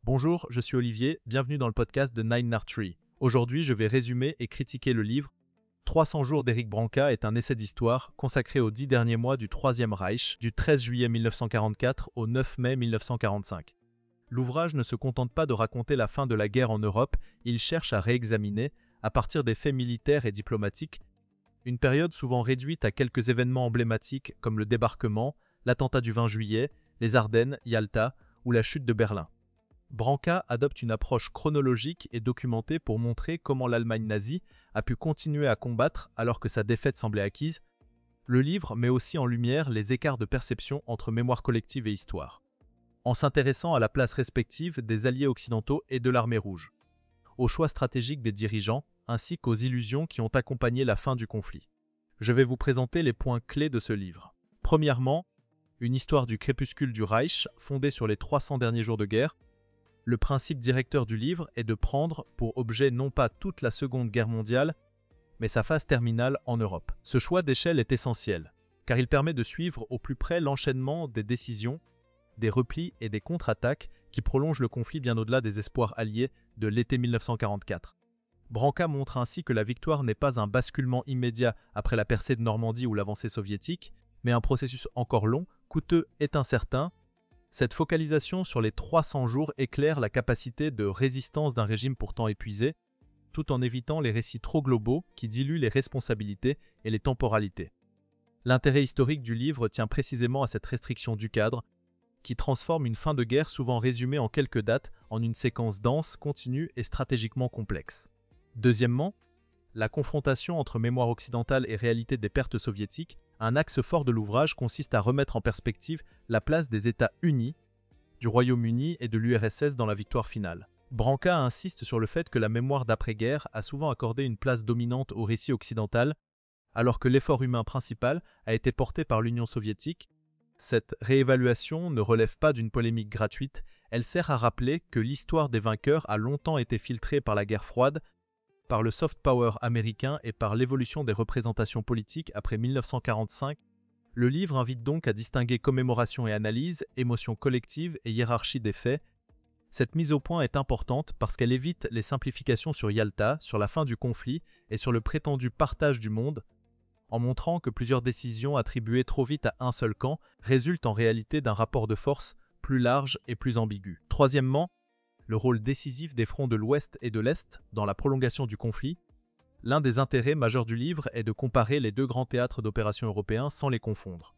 Bonjour, je suis Olivier, bienvenue dans le podcast de Nine Nard Tree. Aujourd'hui, je vais résumer et critiquer le livre 300 jours d'Éric Branca est un essai d'histoire consacré aux 10 derniers mois du Troisième Reich, du 13 juillet 1944 au 9 mai 1945. L'ouvrage ne se contente pas de raconter la fin de la guerre en Europe, il cherche à réexaminer, à partir des faits militaires et diplomatiques, une période souvent réduite à quelques événements emblématiques comme le débarquement, l'attentat du 20 juillet, les Ardennes, Yalta ou la chute de Berlin. Branca adopte une approche chronologique et documentée pour montrer comment l'Allemagne nazie a pu continuer à combattre alors que sa défaite semblait acquise. Le livre met aussi en lumière les écarts de perception entre mémoire collective et histoire, en s'intéressant à la place respective des alliés occidentaux et de l'armée rouge, aux choix stratégiques des dirigeants, ainsi qu'aux illusions qui ont accompagné la fin du conflit. Je vais vous présenter les points clés de ce livre. Premièrement, une histoire du crépuscule du Reich fondée sur les 300 derniers jours de guerre. Le principe directeur du livre est de prendre pour objet non pas toute la Seconde Guerre mondiale, mais sa phase terminale en Europe. Ce choix d'échelle est essentiel, car il permet de suivre au plus près l'enchaînement des décisions, des replis et des contre-attaques qui prolongent le conflit bien au-delà des espoirs alliés de l'été 1944. Branca montre ainsi que la victoire n'est pas un basculement immédiat après la percée de Normandie ou l'avancée soviétique, mais un processus encore long, coûteux et incertain. Cette focalisation sur les 300 jours éclaire la capacité de résistance d'un régime pourtant épuisé, tout en évitant les récits trop globaux qui diluent les responsabilités et les temporalités. L'intérêt historique du livre tient précisément à cette restriction du cadre, qui transforme une fin de guerre souvent résumée en quelques dates en une séquence dense, continue et stratégiquement complexe. Deuxièmement, la confrontation entre mémoire occidentale et réalité des pertes soviétiques. Un axe fort de l'ouvrage consiste à remettre en perspective la place des États unis, du Royaume-Uni et de l'URSS dans la victoire finale. Branca insiste sur le fait que la mémoire d'après-guerre a souvent accordé une place dominante au récit occidental, alors que l'effort humain principal a été porté par l'Union soviétique. Cette réévaluation ne relève pas d'une polémique gratuite, elle sert à rappeler que l'histoire des vainqueurs a longtemps été filtrée par la guerre froide, par le soft power américain et par l'évolution des représentations politiques après 1945, le livre invite donc à distinguer commémoration et analyse, émotion collective et hiérarchie des faits. Cette mise au point est importante parce qu'elle évite les simplifications sur Yalta, sur la fin du conflit et sur le prétendu partage du monde, en montrant que plusieurs décisions attribuées trop vite à un seul camp résultent en réalité d'un rapport de force plus large et plus ambigu. Troisièmement, le rôle décisif des fronts de l'Ouest et de l'Est dans la prolongation du conflit. L'un des intérêts majeurs du livre est de comparer les deux grands théâtres d'opérations européens sans les confondre.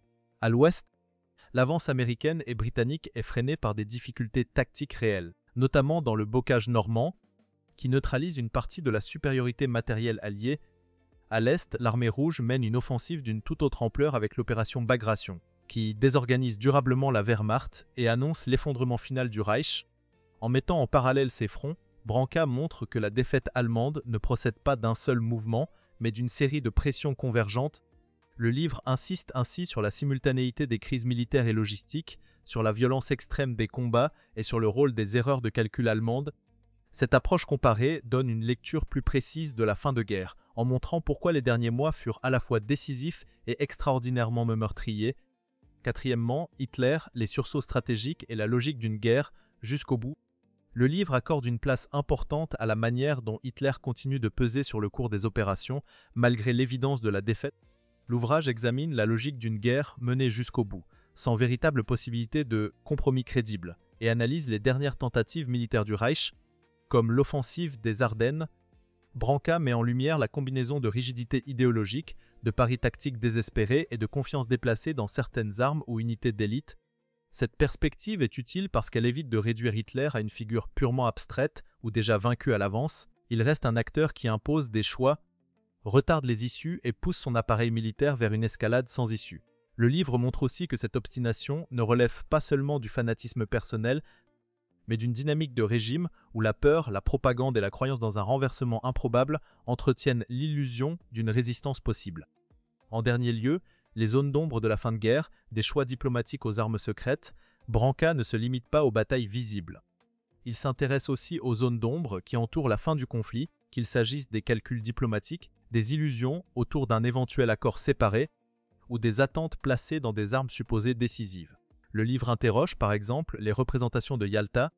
À l'Ouest, l'avance américaine et britannique est freinée par des difficultés tactiques réelles, notamment dans le bocage normand, qui neutralise une partie de la supériorité matérielle alliée. À l'Est, l'armée rouge mène une offensive d'une toute autre ampleur avec l'opération Bagration, qui désorganise durablement la Wehrmacht et annonce l'effondrement final du Reich. En mettant en parallèle ces fronts, Branca montre que la défaite allemande ne procède pas d'un seul mouvement, mais d'une série de pressions convergentes. Le livre insiste ainsi sur la simultanéité des crises militaires et logistiques, sur la violence extrême des combats et sur le rôle des erreurs de calcul allemandes. Cette approche comparée donne une lecture plus précise de la fin de guerre, en montrant pourquoi les derniers mois furent à la fois décisifs et extraordinairement meurtriers. Quatrièmement, Hitler, les sursauts stratégiques et la logique d'une guerre jusqu'au bout. Le livre accorde une place importante à la manière dont Hitler continue de peser sur le cours des opérations, malgré l'évidence de la défaite. L'ouvrage examine la logique d'une guerre menée jusqu'au bout, sans véritable possibilité de compromis crédible, et analyse les dernières tentatives militaires du Reich, comme l'offensive des Ardennes. Branca met en lumière la combinaison de rigidité idéologique, de paris tactiques désespérés et de confiance déplacée dans certaines armes ou unités d'élite. Cette perspective est utile parce qu'elle évite de réduire Hitler à une figure purement abstraite ou déjà vaincue à l'avance. Il reste un acteur qui impose des choix, retarde les issues et pousse son appareil militaire vers une escalade sans issue. Le livre montre aussi que cette obstination ne relève pas seulement du fanatisme personnel, mais d'une dynamique de régime où la peur, la propagande et la croyance dans un renversement improbable entretiennent l'illusion d'une résistance possible. En dernier lieu, les zones d'ombre de la fin de guerre, des choix diplomatiques aux armes secrètes, Branca ne se limite pas aux batailles visibles. Il s'intéresse aussi aux zones d'ombre qui entourent la fin du conflit, qu'il s'agisse des calculs diplomatiques, des illusions autour d'un éventuel accord séparé ou des attentes placées dans des armes supposées décisives. Le livre interroge par exemple les représentations de Yalta,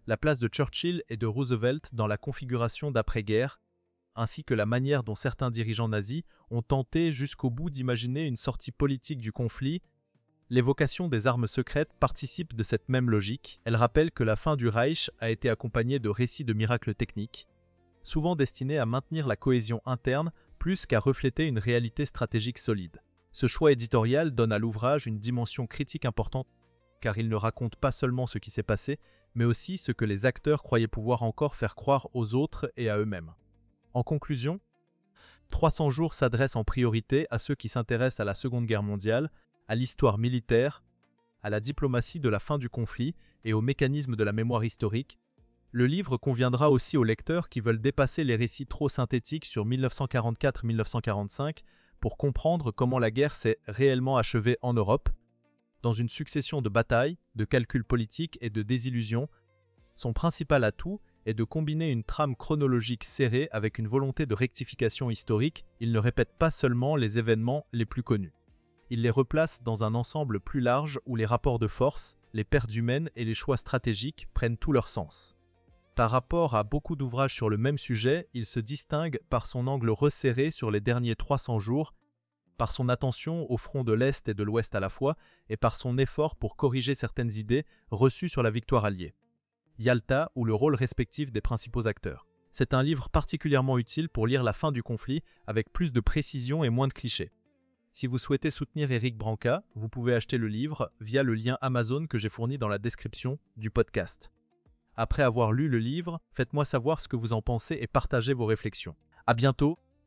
la place de Churchill et de Roosevelt dans la configuration d'après-guerre, ainsi que la manière dont certains dirigeants nazis ont tenté jusqu'au bout d'imaginer une sortie politique du conflit. L'évocation des armes secrètes participe de cette même logique. Elle rappelle que la fin du Reich a été accompagnée de récits de miracles techniques, souvent destinés à maintenir la cohésion interne plus qu'à refléter une réalité stratégique solide. Ce choix éditorial donne à l'ouvrage une dimension critique importante, car il ne raconte pas seulement ce qui s'est passé, mais aussi ce que les acteurs croyaient pouvoir encore faire croire aux autres et à eux-mêmes. En conclusion, 300 jours s'adresse en priorité à ceux qui s'intéressent à la Seconde Guerre mondiale, à l'histoire militaire, à la diplomatie de la fin du conflit et aux mécanismes de la mémoire historique. Le livre conviendra aussi aux lecteurs qui veulent dépasser les récits trop synthétiques sur 1944-1945 pour comprendre comment la guerre s'est réellement achevée en Europe. Dans une succession de batailles, de calculs politiques et de désillusions, son principal atout est de combiner une trame chronologique serrée avec une volonté de rectification historique. Il ne répète pas seulement les événements les plus connus. Il les replace dans un ensemble plus large où les rapports de force, les pertes humaines et les choix stratégiques prennent tout leur sens. Par rapport à beaucoup d'ouvrages sur le même sujet, il se distingue par son angle resserré sur les derniers 300 jours, par son attention au front de l'Est et de l'Ouest à la fois, et par son effort pour corriger certaines idées reçues sur la victoire alliée. Yalta ou le rôle respectif des principaux acteurs. C'est un livre particulièrement utile pour lire la fin du conflit avec plus de précision et moins de clichés. Si vous souhaitez soutenir Éric Branca, vous pouvez acheter le livre via le lien Amazon que j'ai fourni dans la description du podcast. Après avoir lu le livre, faites-moi savoir ce que vous en pensez et partagez vos réflexions. À bientôt!